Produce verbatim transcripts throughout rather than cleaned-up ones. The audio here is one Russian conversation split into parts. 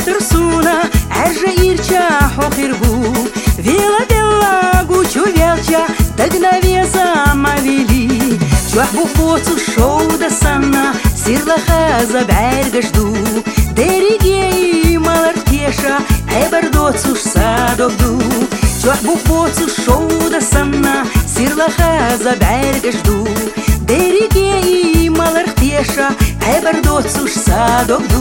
Persuna erja ircha hokhirbu Vela bella guchu velcha Dagnaveza mavili Чуахбу поцу шоу да санна Сирла хаза бәргашду Дерегей малар теша Эбардоцуш садовду Чуахбу поцу шоу да санна Сирла хаза бәргашду Дерегей малар теша Эбардоцуш садовду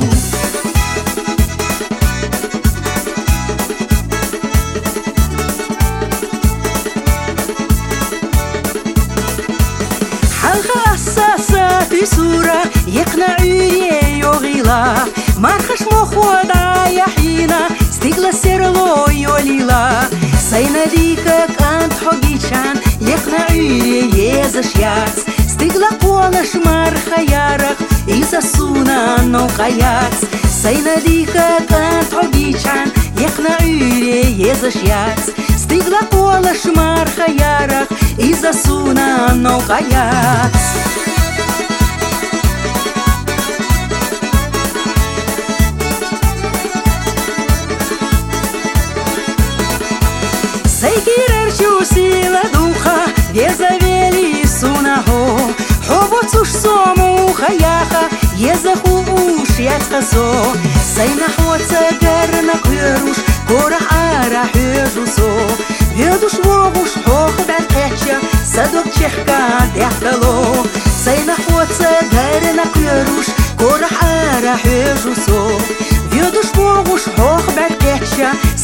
في صورة يقنع يوغيلا مرخش مخوضا يحينا ستيقلا سيرلو يوليلا سينا ديكا كانت حقيشان يقنع يزش ياس ستيقلا قولش مرخا يارخ إذا سونا نوقا ياس سينا ديكا كانت حقيشان يقنع يزش ياس ستيقلا قولش مرخا يارخ إذا سونا نوقا ياس Сила духа, везавели сунахо, хобоцуш сому хаяха, езаху уш яцхасо, сайнахоца гарна кверуш, корах ара хежусо, ведуш вогуш хох бартеча, садок чехка дяхтало, сайнахоца гарна кверуш, корах ара хежусо, ведуш вогуш хох бартеча,